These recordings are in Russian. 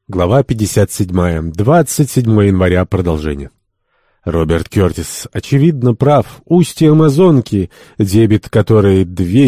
Глава 57. 27 января. Продолжение. Роберт Кёртис, очевидно, прав. Устье Амазонки, дебит которой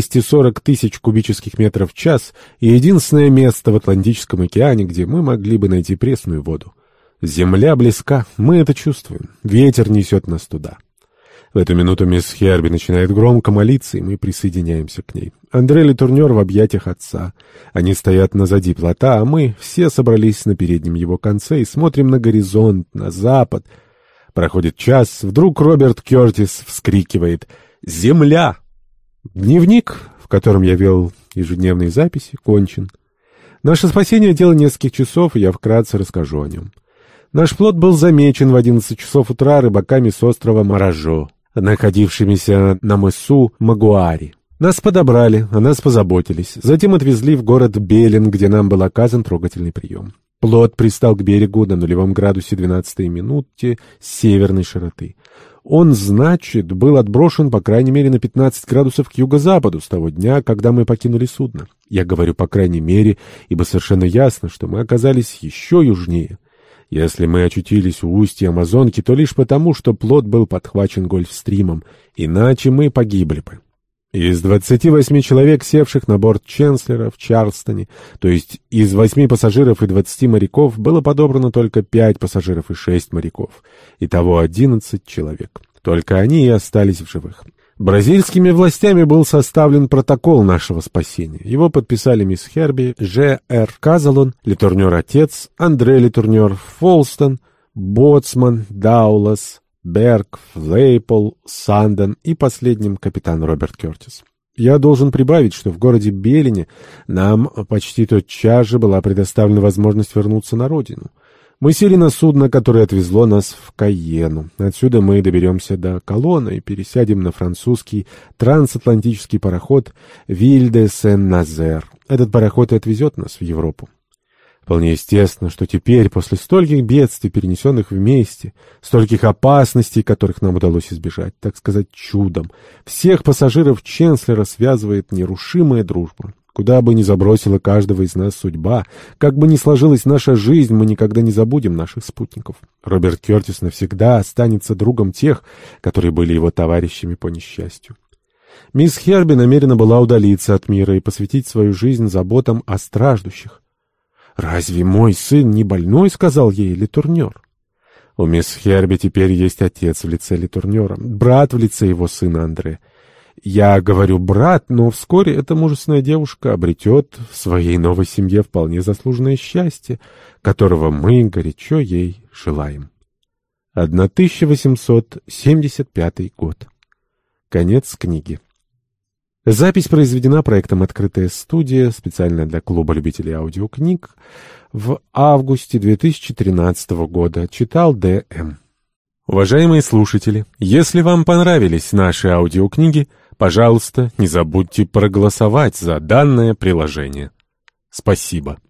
240 тысяч кубических метров в час, и единственное место в Атлантическом океане, где мы могли бы найти пресную воду. Земля близка, мы это чувствуем. Ветер несет нас туда. В эту минуту мисс Херби начинает громко молиться, и мы присоединяемся к ней. Андре Летурнер в объятиях отца. Они стоят назади плота, а мы все собрались на переднем его конце и смотрим на горизонт, на запад. Проходит час, вдруг Роберт Кёртис вскрикивает «Земля!». Дневник, в котором я вел ежедневные записи, кончен. Наше спасение — дело нескольких часов, и я вкратце расскажу о нем. Наш плот был замечен в 11 часов утра рыбаками с острова Маражо, находившимися на мысу Магуари. Нас подобрали, о нас позаботились. Затем отвезли в город Белен, где нам был оказан трогательный прием. Плот пристал к берегу на 0 градусе 12 минуте северной широты. Он, значит, был отброшен по крайней мере на 15 градусов к юго-западу с того дня, когда мы покинули судно. Я говорю «по крайней мере», ибо совершенно ясно, что мы оказались еще южнее. Если мы очутились у устья Амазонки, то лишь потому, что плот был подхвачен Гольфстримом, иначе мы погибли бы. Из 28 человек, севших на борт Ченслера в Чарльстоне, то есть из 8 пассажиров и 20 моряков, было подобрано только 5 пассажиров и 6 моряков. Итого 11 человек. Только они и остались в живых. Бразильскими властями был составлен протокол нашего спасения. Его подписали мисс Херби, Ж.Р. Казалон, Летурнер отец, Андре Летурнер, Фолстон, боцман, Даулас, Берг, Флейпол, Санден и последним капитан Роберт Кёртис. Я должен прибавить, что в городе Белене нам почти тотчас же была предоставлена возможность вернуться на родину. Мы сели на судно, которое отвезло нас в Кайену. Отсюда мы доберемся до Колона и пересядем на французский трансатлантический пароход «Виль де Сен-Назер». Этот пароход и отвезет нас в Европу. Вполне естественно, что теперь, после стольких бедствий, перенесенных вместе, стольких опасностей, которых нам удалось избежать, так сказать, чудом, всех пассажиров Ченслера связывает нерушимая дружба. Куда бы ни забросила каждого из нас судьба, как бы ни сложилась наша жизнь, мы никогда не забудем наших спутников. Роберт Кёртис навсегда останется другом тех, которые были его товарищами по несчастью. Мисс Херби намерена была удалиться от мира и посвятить свою жизнь заботам о страждущих. «Разве мой сын не больной?» — сказал ей Летурнер. У мисс Херби теперь есть отец в лице Летурнера, брат в лице его сына Андре. Я говорю «брат», но вскоре эта мужественная девушка обретет в своей новой семье вполне заслуженное счастье, которого мы горячо ей желаем. 1875 год. Конец книги. Запись произведена проектом «Открытая студия» специально для клуба любителей аудиокниг в августе 2013 года. Читал Д.М. Уважаемые слушатели, если вам понравились наши аудиокниги, пожалуйста, не забудьте проголосовать за данное приложение. Спасибо.